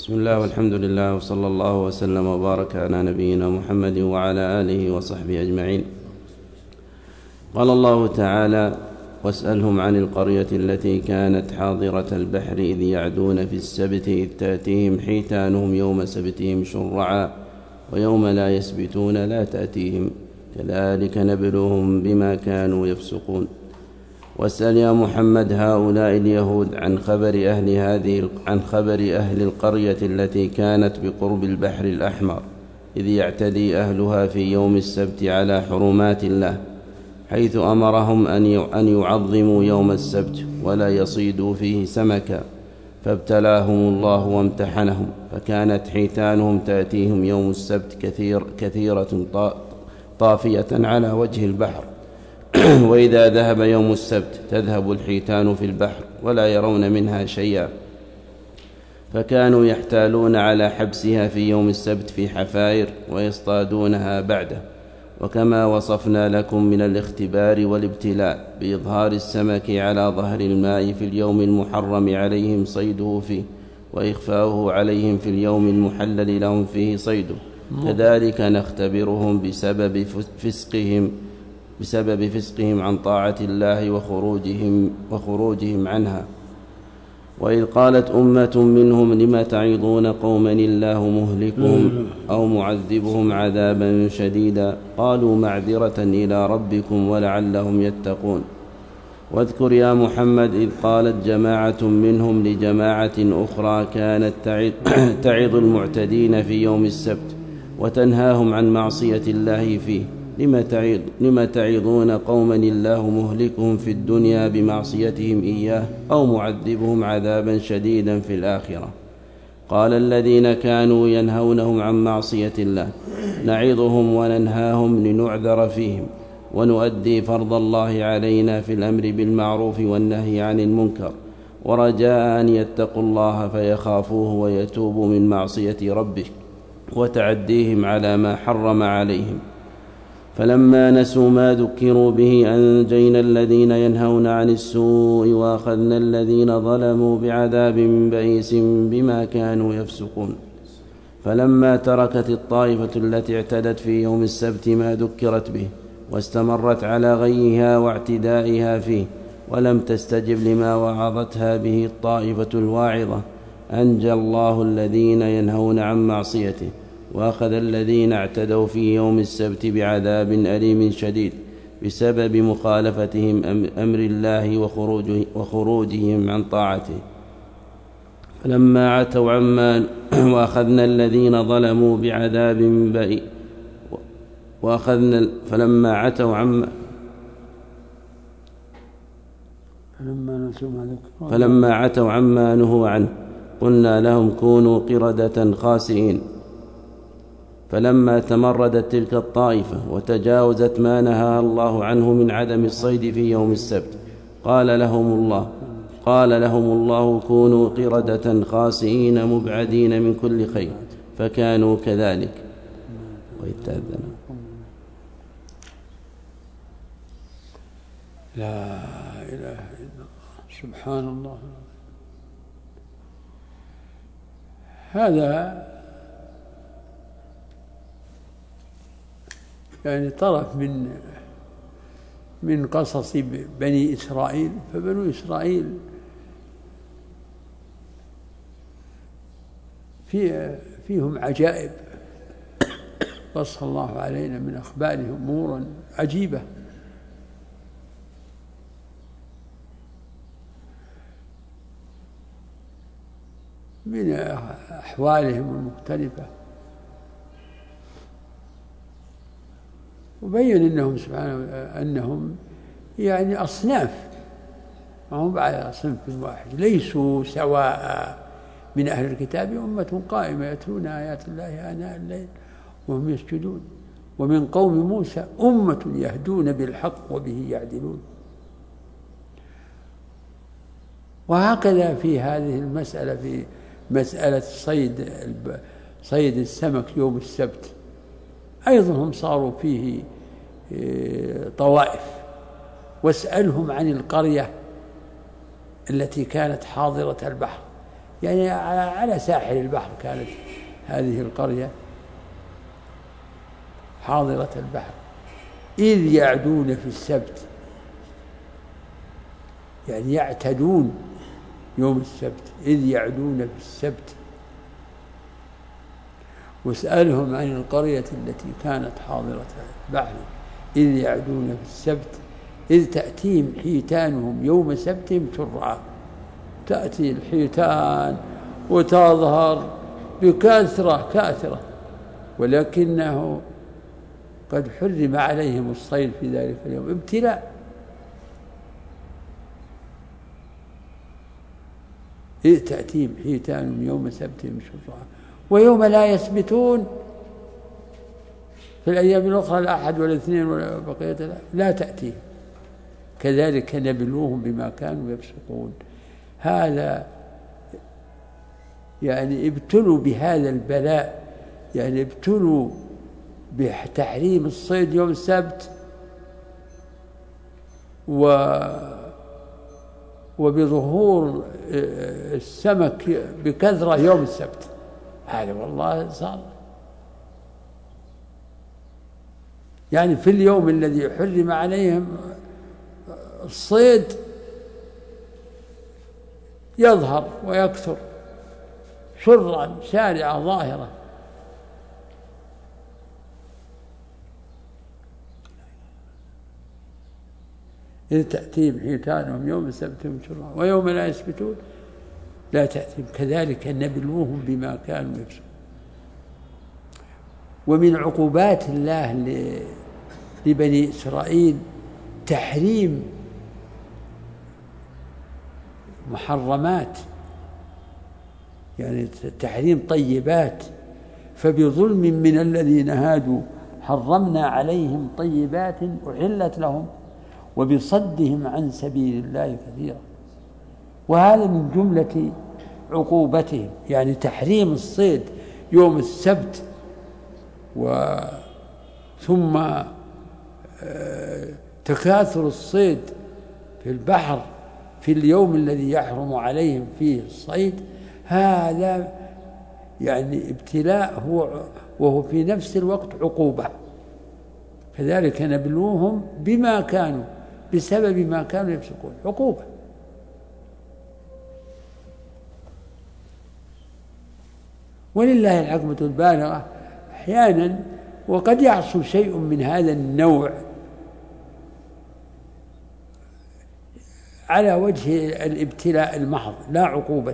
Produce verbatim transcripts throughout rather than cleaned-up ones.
بسم الله والحمد لله وصلى الله وسلم وبارك على نبينا محمد وعلى آله وصحبه أجمعين. قال الله تعالى: واسألهم عن القرية التي كانت حاضرة البحر إذ يعدون في السبت إذ تأتيهم حيتانهم يوم سبتهم شرعا ويوم لا يسبتون لا تأتيهم كذلك نبلوهم بما كانوا يفسقون. واسأل يا محمد هؤلاء اليهود عن خبر أهل هذه عن خبر أهل القرية التي كانت بقرب البحر الأحمر إذ يعتدي أهلها في يوم السبت على حرمات الله، حيث أمرهم أن يعظموا يوم السبت ولا يصيدوا فيه سمكا، فابتلاهم الله وامتحنهم، فكانت حيتانهم تأتيهم يوم السبت كثير كثيرة طافية على وجه البحر وإذا ذهب يوم السبت تذهب الحيتان في البحر ولا يرون منها شيئا، فكانوا يحتالون على حبسها في يوم السبت في حفائر ويصطادونها بعده. وكما وصفنا لكم من الاختبار والابتلاء بإظهار السمك على ظهر الماء في اليوم المحرم عليهم صيده فيه وإخفاؤه عليهم في اليوم المحلل لهم فيه صيده، كذلك نختبرهم بسبب فسقهم بسبب فسقهم عن طاعة الله وخروجهم, وخروجهم عنها. وإذ قالت أمة منهم لم تعظون قوما الله مهلكهم أو معذبهم عذابا شديدا قالوا معذرة إلى ربكم ولعلهم يتقون. واذكر يا محمد إذ قالت جماعة منهم لجماعة أخرى كانت تعظ المعتدين في يوم السبت وتنهاهم عن معصية الله فيه لم تعظون قوما الله مهلكهم في الدنيا بمعصيتهم إياه أو معذبهم عذابا شديدا في الآخرة. قال الذين كانوا ينهونهم عن معصية الله نعظهم وننهاهم لنعذر فيهم ونؤدي فرض الله علينا في الأمر بالمعروف والنهي عن المنكر، ورجاء أن يتقوا الله فيخافوه ويتوبوا من معصية ربه وتعديهم على ما حرم عليهم. فلما نسوا ما ذكروا به أنجينا الذين ينهون عن السوء وأخذنا الذين ظلموا بعذاب بئيس بما كانوا يفسقون. فلما تركت الطائفة التي اعتدت في يوم السبت ما ذكرت به واستمرت على غيها واعتدائها فيه ولم تستجب لما وعظتها به الطائفة الواعظة أنجى الله الذين ينهون عن معصيته وأخذ الذين اعتدوا في يوم السبت بعذاب أليم شديد بسبب مخالفتهم أمر الله وخروجهم عن طاعته. فلما عتوا عما وأخذنا الذين ظلموا بعذاب بئيس وأخذنا فلما عتوا عما فلما عتوا عما نهوا عنه قلنا لهم كونوا قردة خاسئين. فلما تمردت تلك الطائفة وتجاوزت ما نهى الله عنه من عدم الصيد في يوم السبت قال لهم الله قال لهم الله كونوا قردة خاسئين مبعدين من كل خير فكانوا كذلك. ويتأذن لا إله إلا الله سبحان الله. هذا يعني طرف من من قصص بني إسرائيل. فبنو إسرائيل في فيهم عجائب قص الله علينا من أخبارهم أمورا عجيبة. من أحوالهم المختلفة، وبين أنهم سبحانه أنهم يعني أصناف ما هم على صنف واحد، ليسوا سواء. من أهل الكتاب أمة قائمة يتلون آيات الله آناء الليل وهم يسجدون، ومن قوم موسى أمة يهدون بالحق وبه يعدلون. وهكذا في هذه المسألة، في مسألة صيد صيد السمك يوم السبت أيضا هم صاروا فيه طوائف. واسألهم عن القرية التي كانت حاضرة البحر يعني على ساحل البحر كانت هذه القرية حاضرة البحر، إذ يعدون في السبت، يعني يعتدون يوم السبت، إذ يعدون في السبت. واسألهم عن القرية التي كانت حاضرة البحر إذ يعدون في السبت إذ تأتيهم حيتانهم يوم سبتهم شرعا. تأتي الحيتان وتظهر بكثرة كاثرة، ولكنه قد حرم عليهم الصيد في ذلك اليوم ابتلاء. إذ تأتيهم حيتانهم يوم سبتهم شرعا ويوم لا يسبتون في الأيام الأخرى الأحد والاثنين ولا بقية لا تأتيهم، كذلك نبلوهم بما كانوا يفسقون. هذا يعني ابتلوا بهذا البلاء، يعني ابتلوا بتحريم الصيد يوم السبت و وبظهور السمك بكثرة يوم السبت. هذا والله صار يعني في اليوم الذي حرم عليهم الصيد يظهر ويكثر شرعا شارعة ظاهرة. إذ تأتيهم حيتانهم يوم سبتهم شرعا ويوم لا يسبتون لا تأتيهم كذلك نبلوهم بما كانوا يفسقون. ومن عقوبات الله لبني إسرائيل تحريم محرمات، يعني تحريم طيبات. فبظلم من الذين هادوا حرمنا عليهم طيبات أحلت لهم وبصدهم عن سبيل الله كثيرا. وهذا من جملة عقوبتهم، يعني تحريم الصيد يوم السبت ثم تكاثر الصيد في البحر في اليوم الذي يحرم عليهم فيه الصيد. هذا يعني ابتلاء هو وهو في نفس الوقت عقوبة. كذلك نبلوهم بما كانوا بسبب ما كانوا يفسقون، عقوبة. ولله الحكمة البالغة أحيانا، وقد يحصل شيء من هذا النوع على وجه الابتلاء المحض لا عقوبة.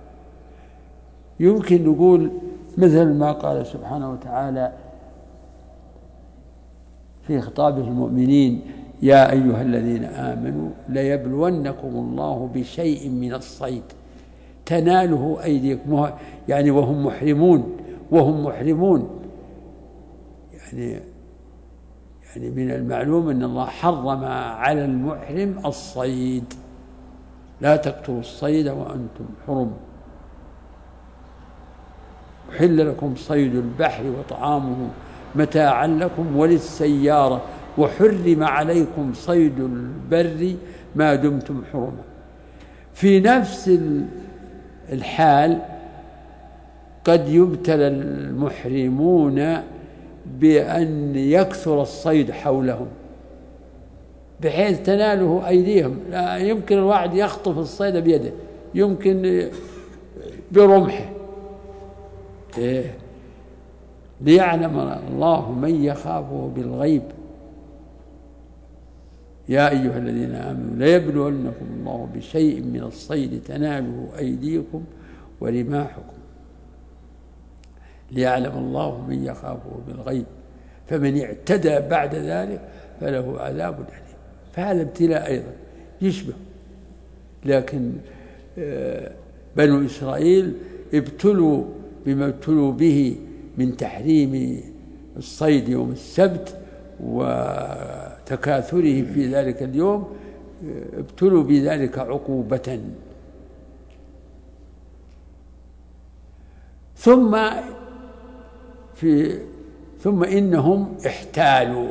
يمكن نقول مثل ما قال سبحانه وتعالى في خطابه المؤمنين: يا أيها الذين آمنوا ليبلونكم الله بشيء من الصيد تناله أيديكم، يعني وهم محرمون وهم محرمون يعني يعني من المعلوم أن الله حرم على المحرم الصيد، لا تقتلوا الصيد وأنتم حرم، أحل لكم صيد البحر وطعامه متاعا لكم وللسيارة وحرم عليكم صيد البر ما دمتم حرما. في نفس الحال قد يبتلى المحرمون بأن يكثر الصيد حولهم بحيث تناله أيديهم، لا يمكن الواحد يخطف الصيد بيده، يمكن برمحه. إيه؟ ليعلم الله من يخافه بالغيب. يا أيها الذين آمنوا ليبلونكم الله بشيء من الصيد تناله أيديكم ورماحكم ليعلم الله من يخافه بالغيب فمن اعتدى بعد ذلك فله عذاب أليم. فهذا ابتلاء أيضا يشبه، لكن بنو إسرائيل ابتلوا بما ابتلوا به من تحريم الصيد يوم السبت وتكاثره في ذلك اليوم، ابتلوا بذلك عقوبة. ثم في ثم إنهم احتالوا،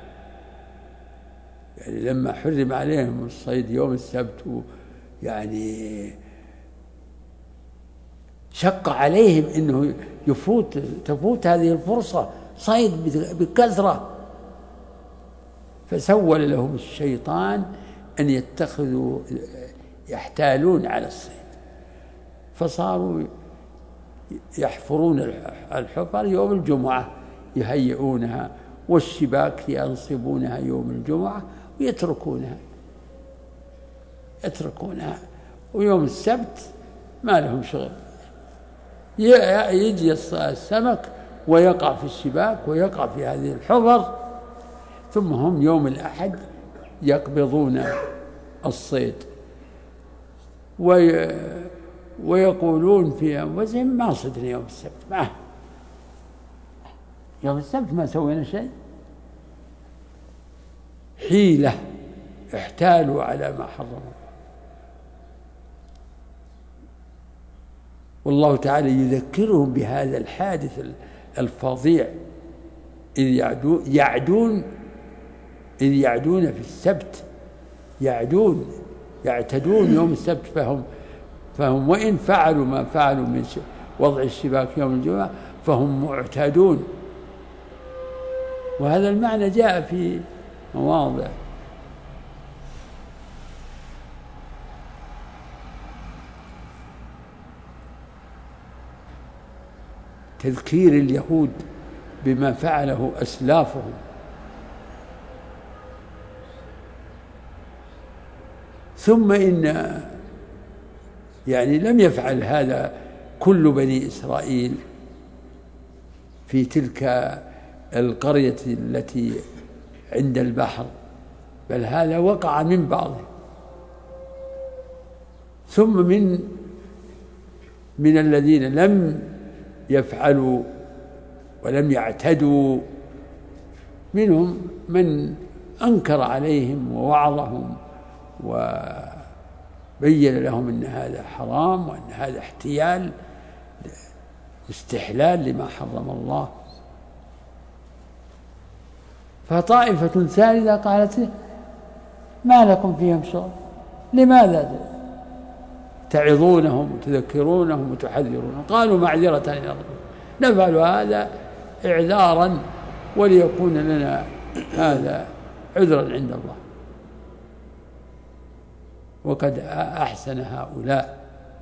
يعني لما حرم عليهم الصيد يوم السبت يعني شق عليهم أنه يفوت تفوت هذه الفرصة صيد بكثرة، فسول لهم الشيطان أن يتخذوا يحتالون على الصيد، فصاروا يحفرون الحفر يوم الجمعة يهيئونها، والشباك ينصبونها يوم الجمعة ويتركونها يتركونها ويوم السبت ما لهم شغل، يجي السمك ويقع في الشباك ويقع في هذه الحفر، ثم هم يوم الأحد يقبضون الصيد وي ويقولون في أنفسهم ما صدنا يوم السبت، ما يوم السبت ما سوينا شيء. حيلة، احتالوا على ما حرم الله. والله تعالى يذكرهم بهذا الحادث الفظيع، إذ يعدون يعدون إذ يعدون في السبت، يعدون يعتدون يوم السبت، فهم فهم وإن فعلوا ما فعلوا من وضع الشباك يوم الجمعة فهم معتدون. وهذا المعنى جاء في مواضع. تذكير اليهود بما فعله أسلافهم، ثم إن يعني لم يفعل هذا كل بني إسرائيل في تلك القرية التي عند البحر، بل هذا وقع من بعضهم، ثم من من الذين لم يفعلوا ولم يعتدوا منهم من أنكر عليهم ووعظهم وبين لهم أن هذا حرام وأن هذا احتيال استحلال لما حرم الله. فطائفة ثالثة قالت ما لكم فيهم شغل، لماذا تعظونهم وتذكرونهم وتحذرونهم؟ قالوا معذرة إلى ربكم، نفعل هذا إعذارا وليكون لنا هذا عذرا عند الله، وقد أحسن هؤلاء.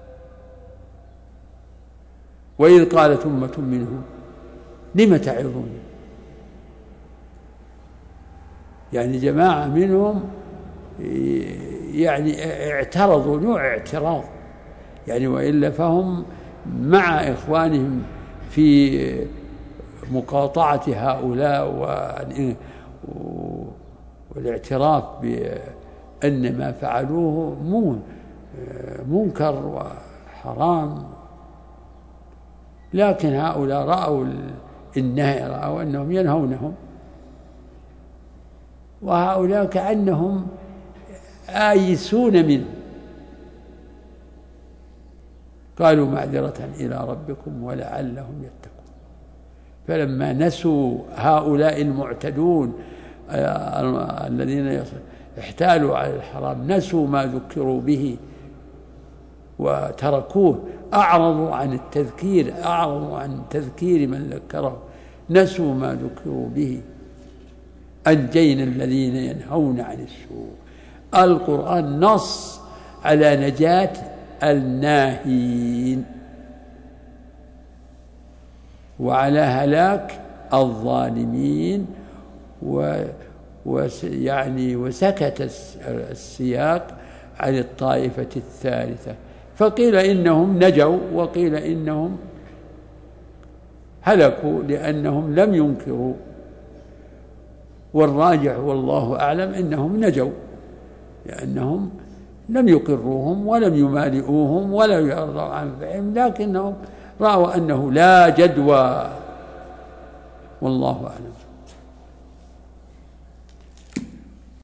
وإذ قالت أمة منهم لم تعظون، يعني جماعة منهم يعني اعترضوا نوع اعتراض، يعني وإلا فهم مع إخوانهم في مقاطعة هؤلاء والاعتراف بأن ما فعلوه منكر وحرام، لكن هؤلاء رأوا النهي، رأوا أنهم ينهونهم، وهؤلاء كأنهم آيسون منه، قالوا معذرة إلى ربكم ولعلهم يتقون. فلما نسوا هؤلاء المعتدون الذين احتالوا على الحرام، نسوا ما ذكروا به وتركوه، أعرضوا عن التذكير، أعرضوا عن تذكير من ذكره، نسوا ما ذكروا به، أنجينا الذين ينهون عن السوء. القرآن نص على نجاة الناهين وعلى هلاك الظالمين، ويعني وسكت السياق عن الطائفة الثالثة، فقيل إنهم نجوا وقيل إنهم هلكوا لأنهم لم ينكروا، والراجح والله أعلم إنهم نجوا لأنهم لم يقروهم ولم يمالئوهم ولا يرضوا عن فعلهم، لكنهم رأوا أنه لا جدوى، والله أعلم.